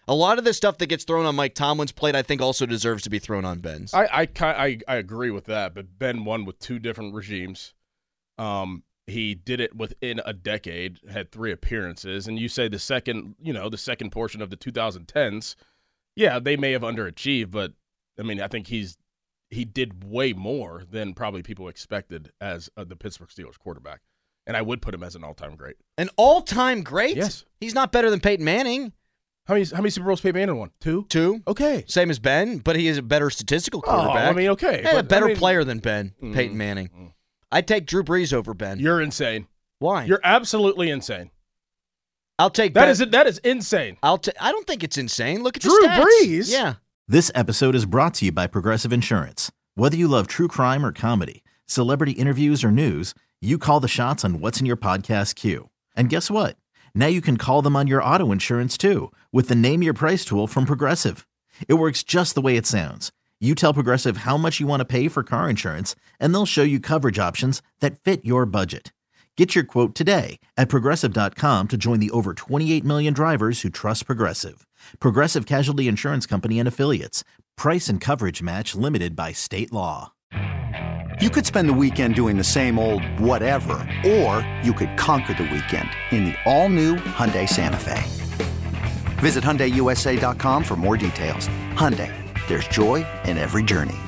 A lot of the stuff that gets thrown on Mike Tomlin's plate, I think, also deserves to be thrown on Ben's. I agree with that, but Ben won with 2 different regimes. He did it within a decade, had 3 appearances, and you say the second portion of the 2010s, yeah, they may have underachieved, but I mean, I think he did way more than probably people expected as the Pittsburgh Steelers quarterback, and I would put him as an all-time great. An all-time great? Yes. He's not better than Peyton Manning. How many Super Bowls Peyton Manning won? 2? 2. Okay. Same as Ben, but he is a better statistical quarterback. Oh, I mean, okay. A better player than Ben, Peyton Manning. I'd take Drew Brees over Ben. You're insane. Why? You're absolutely insane. I'll take that. Ben. That is insane. I don't think it's insane. Look at Drew the stats. Brees? Yeah. This episode is brought to you by Progressive Insurance. Whether you love true crime or comedy, celebrity interviews or news, you call the shots on what's in your podcast queue. And guess what? Now you can call them on your auto insurance too with the Name Your Price tool from Progressive. It works just the way it sounds. You tell Progressive how much you want to pay for car insurance, and they'll show you coverage options that fit your budget. Get your quote today at Progressive.com to join the over 28 million drivers who trust Progressive. Progressive Casualty Insurance Company and Affiliates. Price and coverage match limited by state law. You could spend the weekend doing the same old whatever, or you could conquer the weekend in the all-new Hyundai Santa Fe. Visit HyundaiUSA.com for more details. Hyundai, there's joy in every journey.